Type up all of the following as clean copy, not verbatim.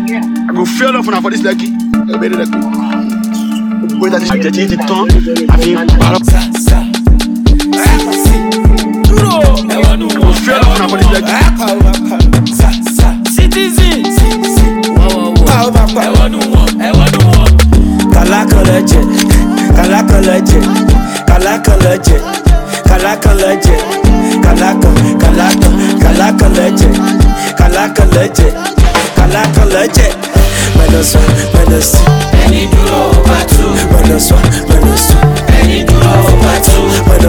I go fail off for this lucky. I made it lucky. When that is getting the tongue, I mean, I go fail off for this lucky. Citizens. Any duro batu. Any duro batu.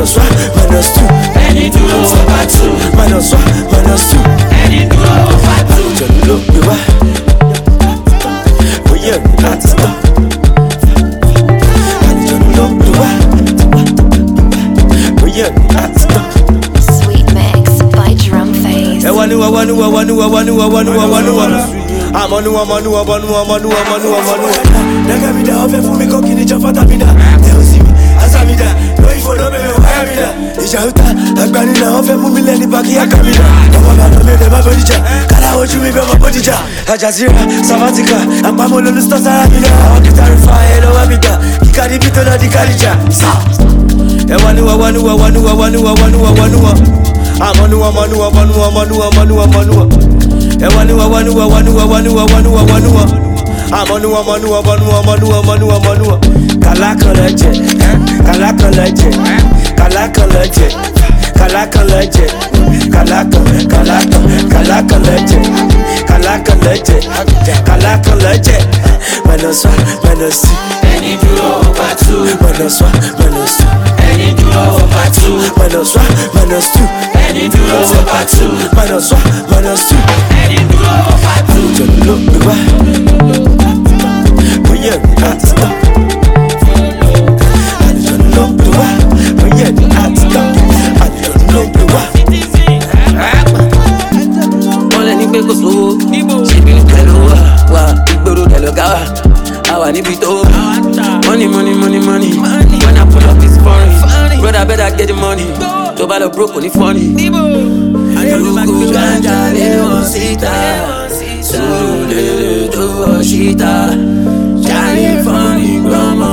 Any duro batu. Any duro batu. Sweet Mix by Drum Face. I'm on you. Nigga me da ofe for me cooking it just for tapina. Tell see me, asamida. No if no me why me da. Ijauta, agbani na ofe mu mi leni baki akamida. Come on, no me be my body ja. Kala oju mi be my body ja. Ajazira, Savatica, apamo lo sto saramida. I want to terrify hello abida. Ikari bito na dikarija. Sa. I'm Any duro batu. Any duro batu. Any duro batu. Any duro money. When I pull up, it's funny. Brother, better get the money. To buy the broke, only funny. And you go ganja, leon sita. Sulu, do shita. Johnny funny, grandma.